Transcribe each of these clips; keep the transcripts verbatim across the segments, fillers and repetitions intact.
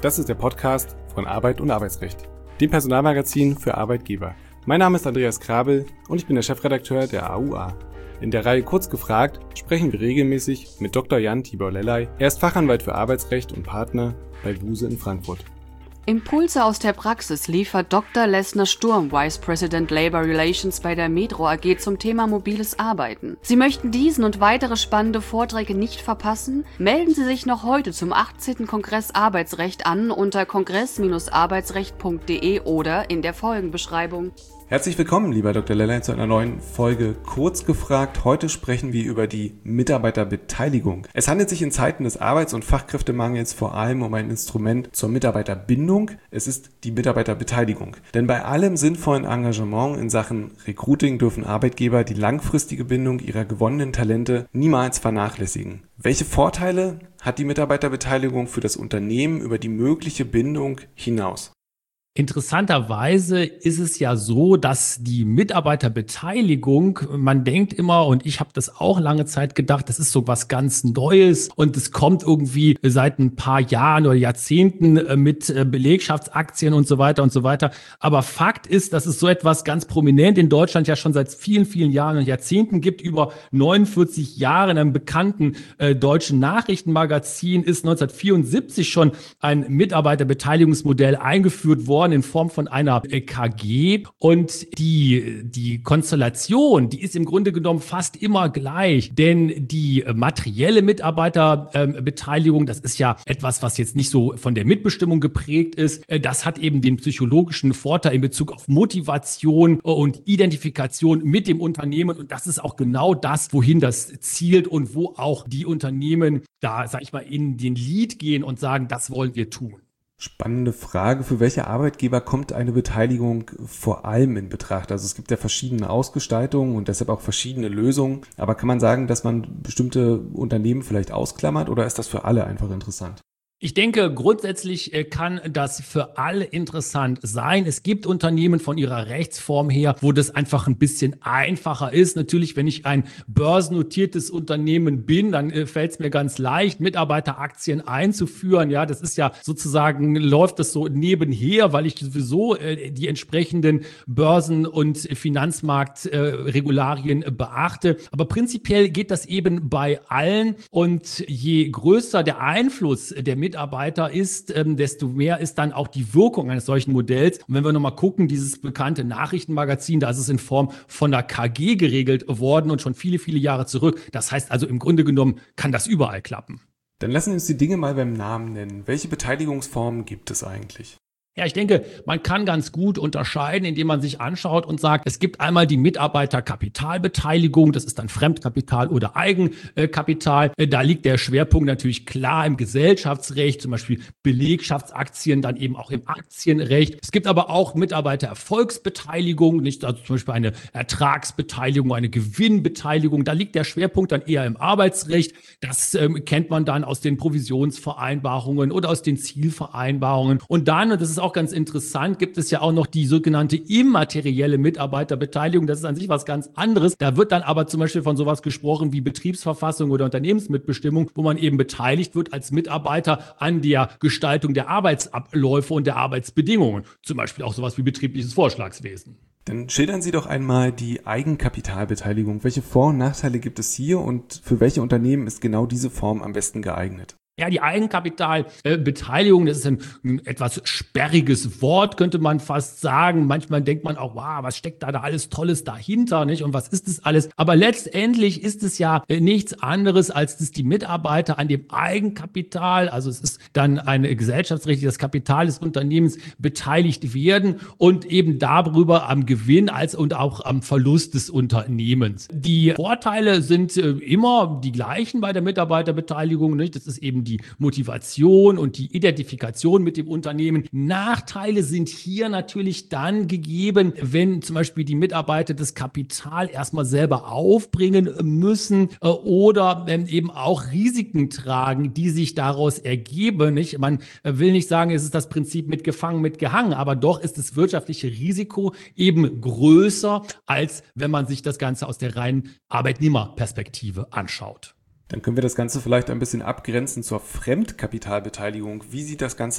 Das ist der Podcast von Arbeit und Arbeitsrecht, dem Personalmagazin für Arbeitgeber. Mein Name ist Andreas Krabel und ich bin der Chefredakteur der A U A. In der Reihe Kurz gefragt sprechen wir regelmäßig mit Doktor Jan Tibor Lellay. Er ist Fachanwalt für Arbeitsrecht und Partner bei Buse in Frankfurt. Impulse aus der Praxis liefert Doktor Lessner Sturm, Vice President Labor Relations bei der Metro A G zum Thema mobiles Arbeiten. Sie möchten diesen und weitere spannende Vorträge nicht verpassen? Melden Sie sich noch heute zum achtzehnten Kongress Arbeitsrecht an unter kongress Bindestrich arbeitsrecht punkt de oder in der Folgenbeschreibung. Herzlich willkommen, lieber Doktor Lellay, zu einer neuen Folge Kurz gefragt. Heute sprechen wir über die Mitarbeiterbeteiligung. Es handelt sich in Zeiten des Arbeits- und Fachkräftemangels vor allem um ein Instrument zur Mitarbeiterbindung. Es ist die Mitarbeiterbeteiligung. Denn bei allem sinnvollen Engagement in Sachen Recruiting dürfen Arbeitgeber die langfristige Bindung ihrer gewonnenen Talente niemals vernachlässigen. Welche Vorteile hat die Mitarbeiterbeteiligung für das Unternehmen über die mögliche Bindung hinaus? Interessanterweise ist es ja so, dass die Mitarbeiterbeteiligung, man denkt immer, und ich habe das auch lange Zeit gedacht, das ist so was ganz Neues und es kommt irgendwie seit ein paar Jahren oder Jahrzehnten mit Belegschaftsaktien und so weiter und so weiter. Aber Fakt ist, dass es so etwas ganz prominent in Deutschland ja schon seit vielen, vielen Jahren und Jahrzehnten gibt. Über neunundvierzig Jahre in einem bekannten äh, deutschen Nachrichtenmagazin ist neunzehnhundertvierundsiebzig schon ein Mitarbeiterbeteiligungsmodell eingeführt worden in Form von einer K G, und die, die Konstellation, die ist im Grunde genommen fast immer gleich, denn die materielle Mitarbeiterbeteiligung, das ist ja etwas, was jetzt nicht so von der Mitbestimmung geprägt ist, das hat eben den psychologischen Vorteil in Bezug auf Motivation und Identifikation mit dem Unternehmen, und das ist auch genau das, wohin das zielt und wo auch die Unternehmen da, sag ich mal, in den Lead gehen und sagen, das wollen wir tun. Spannende Frage. Für welche Arbeitgeber kommt eine Beteiligung vor allem in Betracht? Also es gibt ja verschiedene Ausgestaltungen und deshalb auch verschiedene Lösungen. Aber kann man sagen, dass man bestimmte Unternehmen vielleicht ausklammert, oder ist das für alle einfach interessant? Ich denke, grundsätzlich kann das für alle interessant sein. Es gibt Unternehmen von ihrer Rechtsform her, wo das einfach ein bisschen einfacher ist. Natürlich, wenn ich ein börsennotiertes Unternehmen bin, dann fällt es mir ganz leicht, Mitarbeiteraktien einzuführen. Ja, das ist ja sozusagen, läuft das so nebenher, weil ich sowieso die entsprechenden Börsen- und Finanzmarktregularien beachte. Aber prinzipiell geht das eben bei allen, und je größer der Einfluss der Mitarbeiter ist, ähm, desto mehr ist dann auch die Wirkung eines solchen Modells. Und wenn wir nochmal gucken, dieses bekannte Nachrichtenmagazin, da ist es in Form von einer K G geregelt worden und schon viele, viele Jahre zurück. Das heißt also, im Grunde genommen kann das überall klappen. Dann lassen wir uns die Dinge mal beim Namen nennen. Welche Beteiligungsformen gibt es eigentlich? Ja, ich denke, man kann ganz gut unterscheiden, indem man sich anschaut und sagt, es gibt einmal die Mitarbeiterkapitalbeteiligung, das ist dann Fremdkapital oder Eigenkapital. Da liegt der Schwerpunkt natürlich klar im Gesellschaftsrecht, zum Beispiel Belegschaftsaktien, dann eben auch im Aktienrecht. Es gibt aber auch Mitarbeitererfolgsbeteiligung, nicht, also zum Beispiel eine Ertragsbeteiligung, eine Gewinnbeteiligung. Da liegt der Schwerpunkt dann eher im Arbeitsrecht. Das ähm, kennt man dann aus den Provisionsvereinbarungen oder aus den Zielvereinbarungen. Und dann, und das ist auch ganz interessant, gibt es ja auch noch die sogenannte immaterielle Mitarbeiterbeteiligung. Das ist an sich was ganz anderes. Da wird dann aber zum Beispiel von sowas gesprochen wie Betriebsverfassung oder Unternehmensmitbestimmung, wo man eben beteiligt wird als Mitarbeiter an der Gestaltung der Arbeitsabläufe und der Arbeitsbedingungen. Zum Beispiel auch sowas wie betriebliches Vorschlagswesen. Dann schildern Sie doch einmal die Eigenkapitalbeteiligung. Welche Vor- und Nachteile gibt es hier und für welche Unternehmen ist genau diese Form am besten geeignet? Ja, die Eigenkapitalbeteiligung, das ist ein, ein etwas sperriges Wort, könnte man fast sagen. Manchmal denkt man auch, wow, was steckt da, da alles Tolles dahinter, nicht? Und was ist das alles? Aber letztendlich ist es ja nichts anderes, als dass die Mitarbeiter an dem Eigenkapital, also es ist dann ein gesellschaftsrechtliches Kapital des Unternehmens, beteiligt werden und eben darüber am Gewinn als und auch am Verlust des Unternehmens. Die Vorteile sind immer die gleichen bei der Mitarbeiterbeteiligung, nicht? Das ist eben die Motivation und die Identifikation mit dem Unternehmen. Nachteile sind hier natürlich dann gegeben, wenn zum Beispiel die Mitarbeiter das Kapital erstmal selber aufbringen müssen äh, oder ähm, eben auch Risiken tragen, die sich daraus ergeben. Nicht? Man will nicht sagen, es ist das Prinzip mit gefangen, mit gehangen, aber doch ist das wirtschaftliche Risiko eben größer, als wenn man sich das Ganze aus der reinen Arbeitnehmerperspektive anschaut. Dann können wir das Ganze vielleicht ein bisschen abgrenzen zur Fremdkapitalbeteiligung. Wie sieht das Ganze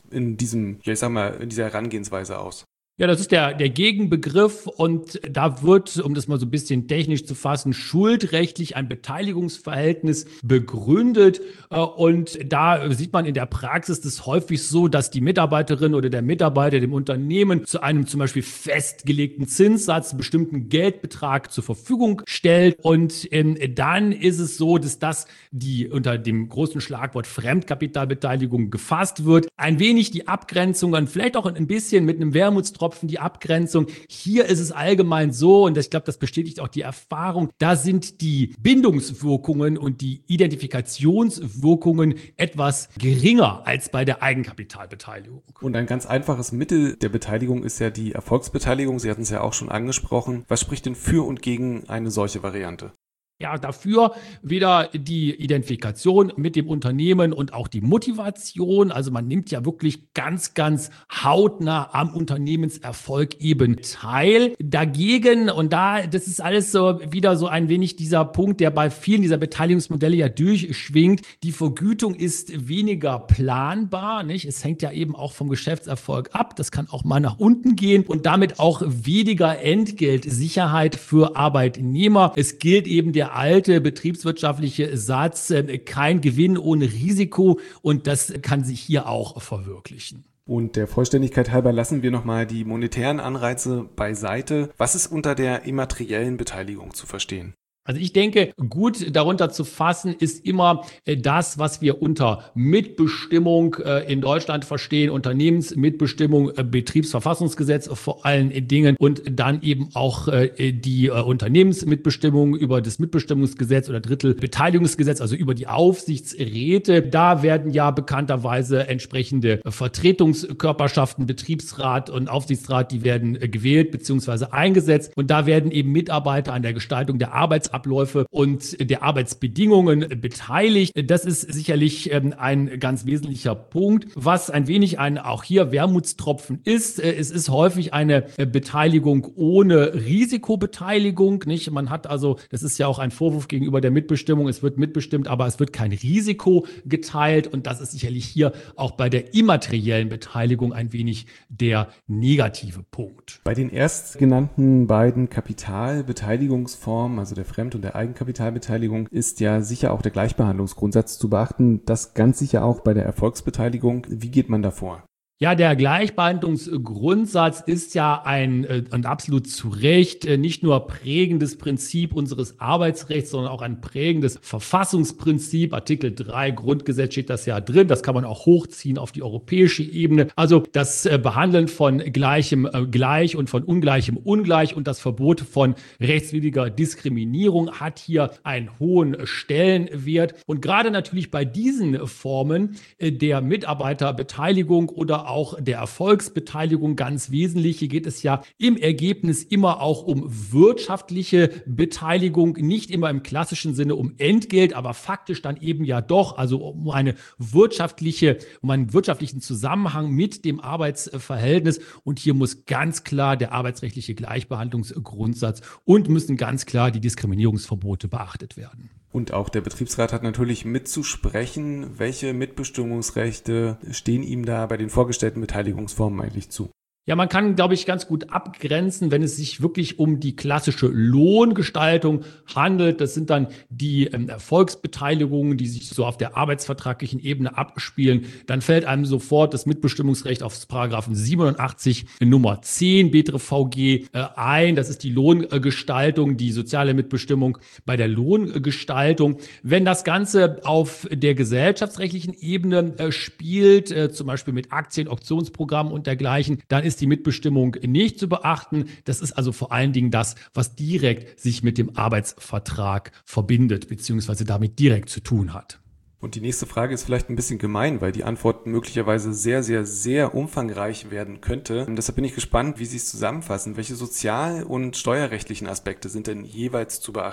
in diesem, ja, ich sag mal, in dieser Herangehensweise aus? Ja, das ist der, der Gegenbegriff und da wird, um das mal so ein bisschen technisch zu fassen, schuldrechtlich ein Beteiligungsverhältnis begründet. Und da sieht man in der Praxis das häufig so, dass die Mitarbeiterin oder der Mitarbeiter dem Unternehmen zu einem zum Beispiel festgelegten Zinssatz einen bestimmten Geldbetrag zur Verfügung stellt. Und ähm, dann ist es so, dass das die unter dem großen Schlagwort Fremdkapitalbeteiligung gefasst wird. Ein wenig die Abgrenzung, und vielleicht auch ein bisschen mit einem Wermutstropfen die Abgrenzung. Hier ist es allgemein so, und ich glaube, das bestätigt auch die Erfahrung, da sind die Bindungswirkungen und die Identifikationswirkungen etwas geringer als bei der Eigenkapitalbeteiligung. Und ein ganz einfaches Mittel der Beteiligung ist ja die Erfolgsbeteiligung. Sie hatten es ja auch schon angesprochen. Was spricht denn für und gegen eine solche Variante? Ja, dafür wieder die Identifikation mit dem Unternehmen und auch die Motivation. Also man nimmt ja wirklich ganz, ganz hautnah am Unternehmenserfolg eben teil. Dagegen, und da, das ist alles so wieder so ein wenig dieser Punkt, der bei vielen dieser Beteiligungsmodelle ja durchschwingt. Die Vergütung ist weniger planbar, nicht? Es hängt ja eben auch vom Geschäftserfolg ab. Das kann auch mal nach unten gehen und damit auch weniger Entgeltsicherheit für Arbeitnehmer. Es gilt eben der alte betriebswirtschaftliche Satz, kein Gewinn ohne Risiko, und das kann sich hier auch verwirklichen. Und der Vollständigkeit halber lassen wir nochmal die monetären Anreize beiseite. Was ist unter der immateriellen Beteiligung zu verstehen? Also ich denke, gut darunter zu fassen ist immer das, was wir unter Mitbestimmung in Deutschland verstehen, Unternehmensmitbestimmung, Betriebsverfassungsgesetz vor allen Dingen und dann eben auch die Unternehmensmitbestimmung über das Mitbestimmungsgesetz oder Drittelbeteiligungsgesetz, also über die Aufsichtsräte. Da werden ja bekannterweise entsprechende Vertretungskörperschaften, Betriebsrat und Aufsichtsrat, die werden gewählt bzw. eingesetzt, und da werden eben Mitarbeiter an der Gestaltung der Arbeits Abläufe und der Arbeitsbedingungen beteiligt. Das ist sicherlich ähm, ein ganz wesentlicher Punkt. Was ein wenig ein auch hier Wermutstropfen ist, äh, es ist häufig eine äh, Beteiligung ohne Risikobeteiligung, nicht? Man hat also, das ist ja auch ein Vorwurf gegenüber der Mitbestimmung, es wird mitbestimmt, aber es wird kein Risiko geteilt, und das ist sicherlich hier auch bei der immateriellen Beteiligung ein wenig der negative Punkt. Bei den erstgenannten beiden Kapitalbeteiligungsformen, also der Fremd- und der Eigenkapitalbeteiligung, ist ja sicher auch der Gleichbehandlungsgrundsatz zu beachten. Das ganz sicher auch bei der Erfolgsbeteiligung. Wie geht man da vor? Ja, der Gleichbehandlungsgrundsatz ist ja ein, äh, und absolut zu Recht, äh, nicht nur prägendes Prinzip unseres Arbeitsrechts, sondern auch ein prägendes Verfassungsprinzip. Artikel drei Grundgesetz steht das ja drin. Das kann man auch hochziehen auf die europäische Ebene. Also das äh, Behandeln von Gleichem äh, gleich und von Ungleichem ungleich und das Verbot von rechtswidriger Diskriminierung hat hier einen hohen Stellenwert. Und gerade natürlich bei diesen Formen äh, der Mitarbeiterbeteiligung oder auch der Erfolgsbeteiligung ganz wesentlich. Hier geht es ja im Ergebnis immer auch um wirtschaftliche Beteiligung, nicht immer im klassischen Sinne um Entgelt, aber faktisch dann eben ja doch, also um eine wirtschaftliche, um einen wirtschaftlichen Zusammenhang mit dem Arbeitsverhältnis. Und hier muss ganz klar der arbeitsrechtliche Gleichbehandlungsgrundsatz und müssen ganz klar die Diskriminierungsverbote beachtet werden. Und auch der Betriebsrat hat natürlich mitzusprechen. Welche Mitbestimmungsrechte stehen ihm da bei den vorgestellten Beteiligungsformen eigentlich zu? Ja, man kann, glaube ich, ganz gut abgrenzen, wenn es sich wirklich um die klassische Lohngestaltung handelt. Das sind dann die ähm, Erfolgsbeteiligungen, die sich so auf der arbeitsvertraglichen Ebene abspielen. Dann fällt einem sofort das Mitbestimmungsrecht auf Paragraphen siebenundachtzig Nummer zehn B T R V G äh, ein. Das ist die Lohngestaltung, die soziale Mitbestimmung bei der Lohngestaltung. Wenn das Ganze auf der gesellschaftsrechtlichen Ebene äh, spielt, äh, zum Beispiel mit Aktien, Optionsprogrammen und dergleichen, dann ist die Mitbestimmung nicht zu beachten. Das ist also vor allen Dingen das, was direkt sich mit dem Arbeitsvertrag verbindet, beziehungsweise damit direkt zu tun hat. Und die nächste Frage ist vielleicht ein bisschen gemein, weil die Antwort möglicherweise sehr, sehr, sehr umfangreich werden könnte. Und deshalb bin ich gespannt, wie Sie es zusammenfassen. Welche sozial- und steuerrechtlichen Aspekte sind denn jeweils zu beachten?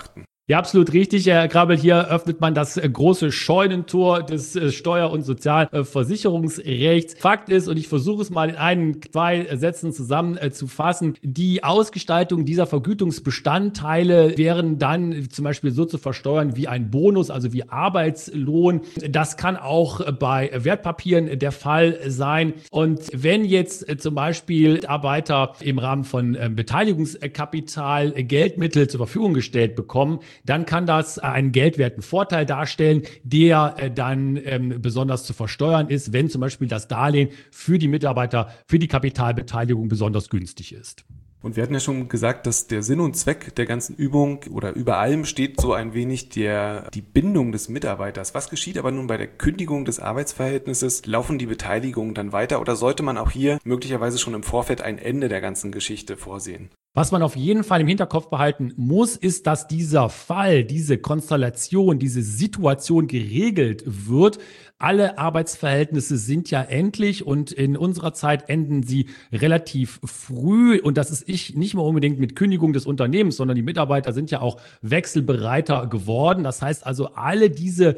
Ja, absolut richtig, Herr Krabbel. Hier öffnet man das große Scheunentor des Steuer- und Sozialversicherungsrechts. Fakt ist, und ich versuche es mal in ein, zwei Sätzen zusammenzufassen, die Ausgestaltung dieser Vergütungsbestandteile wären dann zum Beispiel so zu versteuern wie ein Bonus, also wie Arbeitslohn. Das kann auch bei Wertpapieren der Fall sein. Und wenn jetzt zum Beispiel Arbeiter im Rahmen von Beteiligungskapital Geldmittel zur Verfügung gestellt bekommen, dann kann das einen geldwerten Vorteil darstellen, der äh, dann ähm, besonders zu versteuern ist, wenn zum Beispiel das Darlehen für die Mitarbeiter, für die Kapitalbeteiligung besonders günstig ist. Und wir hatten ja schon gesagt, dass der Sinn und Zweck der ganzen Übung oder über allem steht so ein wenig der, die Bindung des Mitarbeiters. Was geschieht aber nun bei der Kündigung des Arbeitsverhältnisses? Laufen die Beteiligungen dann weiter oder sollte man auch hier möglicherweise schon im Vorfeld ein Ende der ganzen Geschichte vorsehen? Was man auf jeden Fall im Hinterkopf behalten muss, ist, dass dieser Fall, diese Konstellation, diese Situation geregelt wird. Alle Arbeitsverhältnisse sind ja endlich und in unserer Zeit enden sie relativ früh. Und das ist ich nicht mehr unbedingt mit Kündigung des Unternehmens, sondern die Mitarbeiter sind ja auch wechselbereiter geworden. Das heißt also, alle diese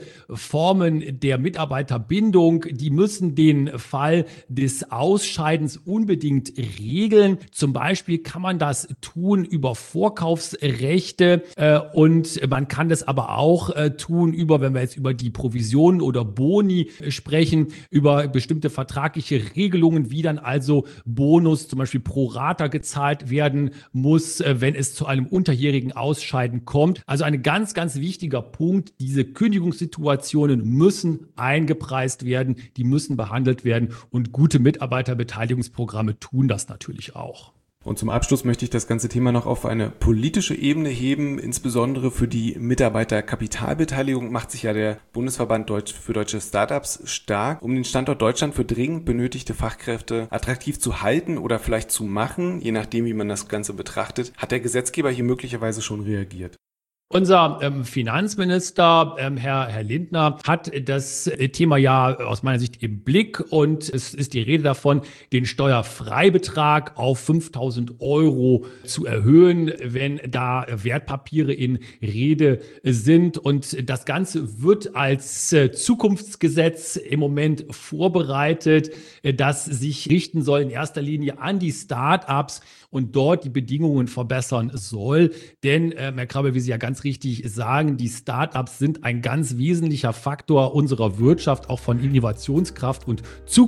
Formen der Mitarbeiterbindung, die müssen den Fall des Ausscheidens unbedingt regeln. Zum Beispiel kann man das tun über Vorkaufsrechte äh, und man kann das aber auch äh, tun über, wenn wir jetzt über die Provisionen oder Boni sprechen, über bestimmte vertragliche Regelungen, wie dann also Bonus zum Beispiel pro Rata gezahlt werden muss, äh, wenn es zu einem unterjährigen Ausscheiden kommt. Also ein ganz, ganz wichtiger Punkt, diese Kündigungssituationen müssen eingepreist werden, die müssen behandelt werden und gute Mitarbeiterbeteiligungsprogramme tun das natürlich auch. Und zum Abschluss möchte ich das ganze Thema noch auf eine politische Ebene heben. Insbesondere für die Mitarbeiterkapitalbeteiligung macht sich ja der Bundesverband Deutsch für deutsche Startups stark, um den Standort Deutschland für dringend benötigte Fachkräfte attraktiv zu halten oder vielleicht zu machen, je nachdem, wie man das Ganze betrachtet. Hat der Gesetzgeber hier möglicherweise schon reagiert? Unser ähm, Finanzminister, ähm, Herr, Herr Lindner, hat das Thema ja aus meiner Sicht im Blick und es ist die Rede davon, den Steuerfreibetrag auf fünftausend Euro zu erhöhen, wenn da Wertpapiere in Rede sind. Und das Ganze wird als äh, Zukunftsgesetz im Moment vorbereitet, äh, das sich richten soll in erster Linie an die Start-ups und dort die Bedingungen verbessern soll. Denn, äh, Herr Krabbel, wie Sie ja ganz richtig sagen, die Start-ups sind ein ganz wesentlicher Faktor unserer Wirtschaft, auch von Innovationskraft und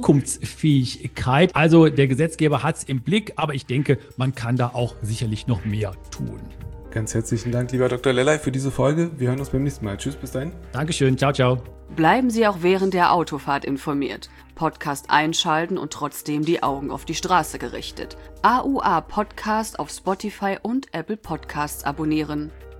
Zukunftsfähigkeit. Also der Gesetzgeber hat es im Blick, aber ich denke, man kann da auch sicherlich noch mehr tun. Ganz herzlichen Dank, lieber Doktor Lellay, für diese Folge. Wir hören uns beim nächsten Mal. Tschüss, bis dahin. Dankeschön, ciao, ciao. Bleiben Sie auch während der Autofahrt informiert. Podcast einschalten und trotzdem die Augen auf die Straße gerichtet. A U A Podcast auf Spotify und Apple Podcasts abonnieren.